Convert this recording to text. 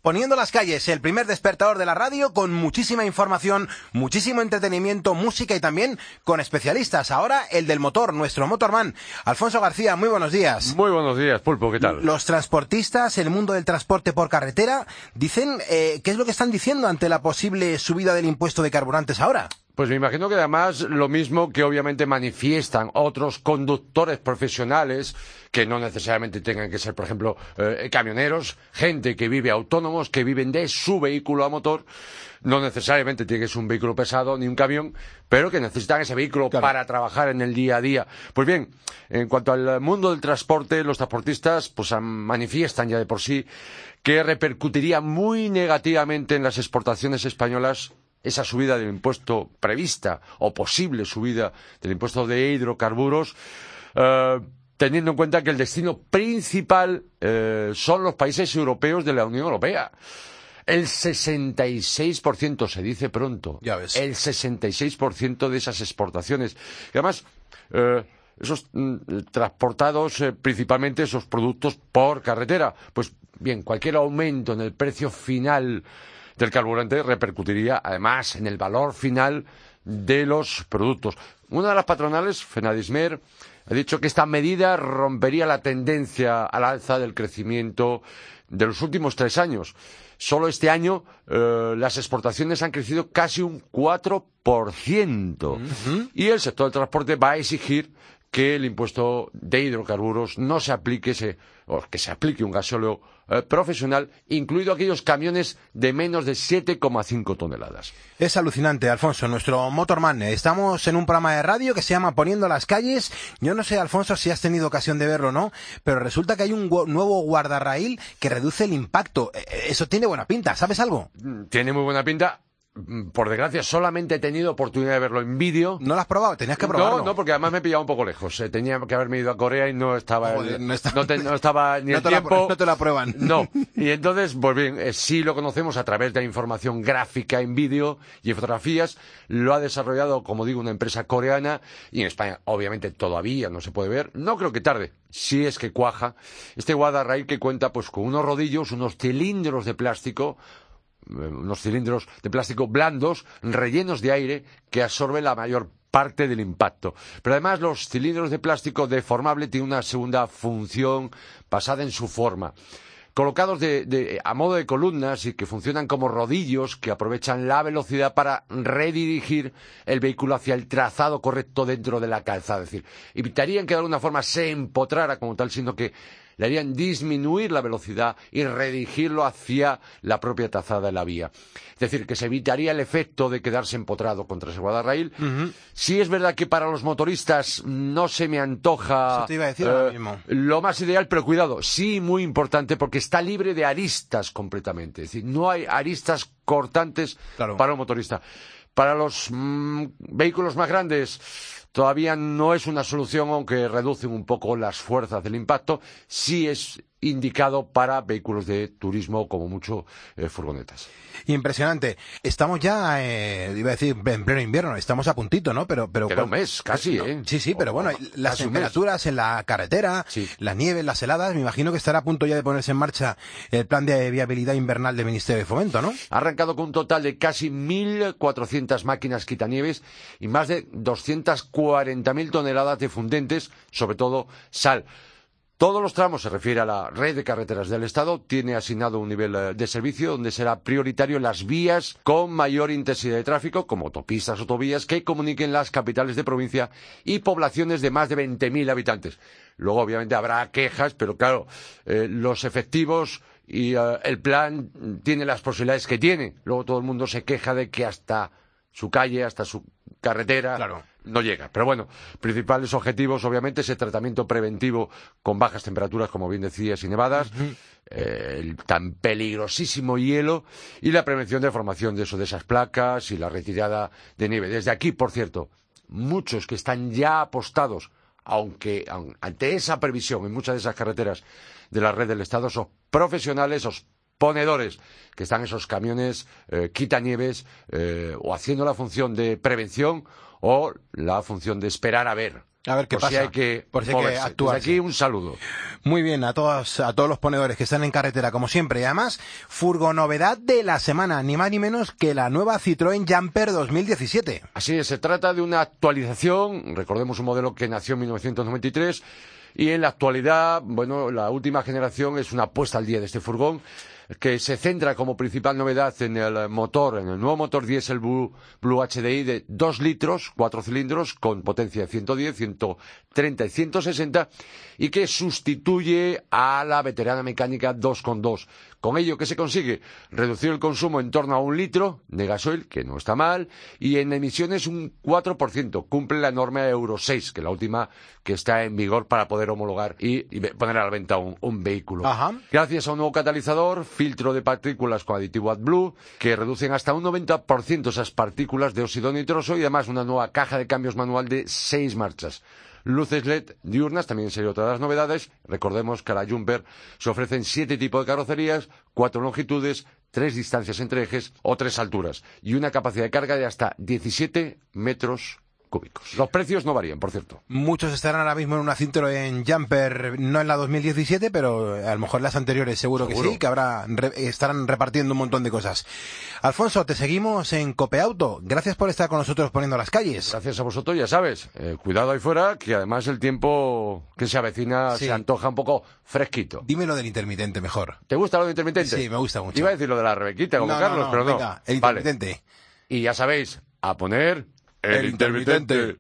Poniendo las calles, el primer despertador de la radio con muchísima información, muchísimo entretenimiento, música y también con especialistas. Ahora el del motor, nuestro motorman, Alfonso García, muy buenos días. Muy buenos días, Pulpo, ¿qué tal? Los transportistas, el mundo del transporte por carretera, dicen, ¿qué es lo que están diciendo ante la posible subida del impuesto de carburantes ahora? Pues me imagino que además lo mismo que obviamente manifiestan otros conductores profesionales que no necesariamente tengan que ser, por ejemplo, camioneros, gente que vive autónomos, que viven de su vehículo a motor, no necesariamente tiene que ser un vehículo pesado ni un camión, pero que necesitan ese vehículo para trabajar en el día a día. Pues bien, en cuanto al mundo del transporte, los transportistas pues manifiestan ya de por sí que repercutiría muy negativamente en las exportaciones españolas esa subida del impuesto prevista o posible subida del impuesto de hidrocarburos, teniendo en cuenta que el destino principal son los países europeos de la Unión Europea. El 66%, se dice pronto, ya ves, el 66% de esas exportaciones. Y además, esos transportados principalmente esos productos por carretera. Pues bien, cualquier aumento en el precio final del carburante repercutiría además en el valor final de los productos. Una de las patronales, Fenadismer, ha dicho que esta medida rompería la tendencia al alza del crecimiento de los últimos 3 años. Solo este año las exportaciones han crecido casi un 4%. Y el sector del transporte va a exigir que el impuesto de hidrocarburos no se aplique, o que se aplique un gasóleo profesional, incluido aquellos camiones de menos de 7,5 toneladas. Es alucinante, Alfonso, nuestro motorman. Estamos en un programa de radio que se llama Poniendo las calles. Yo no sé, Alfonso, si has tenido ocasión de verlo o no, pero resulta que hay un nuevo guardarraíl que reduce el impacto. Eso tiene buena pinta, ¿sabes algo? Tiene muy buena pinta. Por desgracia, solamente he tenido oportunidad de verlo en vídeo. ¿No lo has probado? Tenías que probarlo. No, porque además me pillaba un poco lejos. Tenía que haberme ido a Corea y no estaba no estaba ni el tiempo. No te lo aprueban. No. Y entonces, pues bien, sí lo conocemos a través de la información gráfica en vídeo y en fotografías. Lo ha desarrollado, como digo, una empresa coreana y en España, obviamente, todavía no se puede ver. No creo que tarde, si es que cuaja. Este guardarraíl que cuenta pues con unos rodillos, unos cilindros de plástico blandos, rellenos de aire, que absorben la mayor parte del impacto. Pero además los cilindros de plástico deformable tienen una segunda función basada en su forma. Colocados a modo de columnas y que funcionan como rodillos que aprovechan la velocidad para redirigir el vehículo hacia el trazado correcto dentro de la calzada. Es decir, evitarían que de alguna forma se empotrara como tal, sino que le harían disminuir la velocidad y redirigirlo hacia la propia trazada de la vía. Es decir, que se evitaría el efecto de quedarse empotrado contra ese guardarraíl. Sí es verdad que para los motoristas no se me antoja eso te iba a decir ahora mismo. Lo más ideal, pero cuidado, sí muy importante porque está libre de aristas completamente. Es decir, no hay aristas cortantes para un motorista. Para los vehículos más grandes todavía no es una solución, aunque reducen un poco las fuerzas del impacto. Sí es indicado para vehículos de turismo, como mucho furgonetas. Impresionante. Estamos ya, iba a decir, en pleno invierno, estamos a puntito, ¿no? Pero queda un mes, casi, ¿eh? Sí, pero bueno, las temperaturas en la carretera, las nieves, las heladas, me imagino que estará a punto ya de ponerse en marcha el plan de viabilidad invernal del Ministerio de Fomento, ¿no? Ha arrancado con un total de casi 1.400 máquinas quitanieves y más de 240.000 toneladas de fundentes, sobre todo sal. Todos los tramos, se refiere a la red de carreteras del Estado, tiene asignado un nivel de servicio donde será prioritario las vías con mayor intensidad de tráfico, como autopistas, autovías, que comuniquen las capitales de provincia y poblaciones de más de 20.000 habitantes. Luego, obviamente, habrá quejas, pero claro, los efectivos y el plan tiene las posibilidades que tiene. Luego todo el mundo se queja de que hasta su calle, hasta su carretera, no llega. Pero bueno, principales objetivos, obviamente, ese tratamiento preventivo con bajas temperaturas, como bien decías, y nevadas, el tan peligrosísimo hielo y la prevención de formación de esas placas y la retirada de nieve. Desde aquí, por cierto, muchos que están ya apostados, aunque ante esa previsión en muchas de esas carreteras de la red del Estado, son profesionales, esos ponedores, que están esos camiones quitanieves o haciendo la función de prevención o la función de esperar a ver A ver qué pasa. Si hay que por si hay que moverse. actuar. Desde aquí un saludo. Muy bien, a todos los ponedores que están en carretera, como siempre. Y además, furgonovedad de la semana, ni más ni menos que la nueva Citroën Jumper 2017. Así es, se trata de una actualización, recordemos un modelo que nació en 1993, y en la actualidad, bueno, la última generación es una puesta al día de este furgón, que se centra como principal novedad en el motor, en el nuevo motor diésel Blue HDI de 2 litros, 4 cilindros, con potencia de 110, 130 y 160, y que sustituye a la veterana mecánica 2.2. Con ello, ¿qué se consigue? Reducir el consumo en torno a 1 litro de gasoil, que no está mal, y en emisiones un 4%. Cumple la norma Euro 6, que es la última que está en vigor para poder homologar y poner a la venta un vehículo. Ajá. Gracias a un nuevo catalizador, filtro de partículas con aditivo AdBlue, que reducen hasta un 90% esas partículas de óxido nitroso, y además una nueva caja de cambios manual de 6 marchas. Luces LED diurnas, también sería otra de las novedades. Recordemos que a la Jumper se ofrecen 7 tipos de carrocerías, 4 longitudes, 3 distancias entre ejes o 3 alturas, y una capacidad de carga de hasta 17 metros cúbicos. Los precios no varían, por cierto. Muchos estarán ahora mismo en una Citroën Jumper, no en la 2017, pero a lo mejor en las anteriores seguro que sí, que estarán repartiendo un montón de cosas. Alfonso, te seguimos en Copeauto. Gracias por estar con nosotros poniendo las calles. Gracias a vosotros, ya sabes. Cuidado ahí fuera, que además el tiempo que se avecina se antoja un poco fresquito. Dime lo del intermitente mejor. ¿Te gusta lo del intermitente? Sí, me gusta mucho. Iba a decir lo de la Rebequita como Carlos, pero no. Venga, el intermitente. Vale. Y ya sabéis, a poner el intermitente.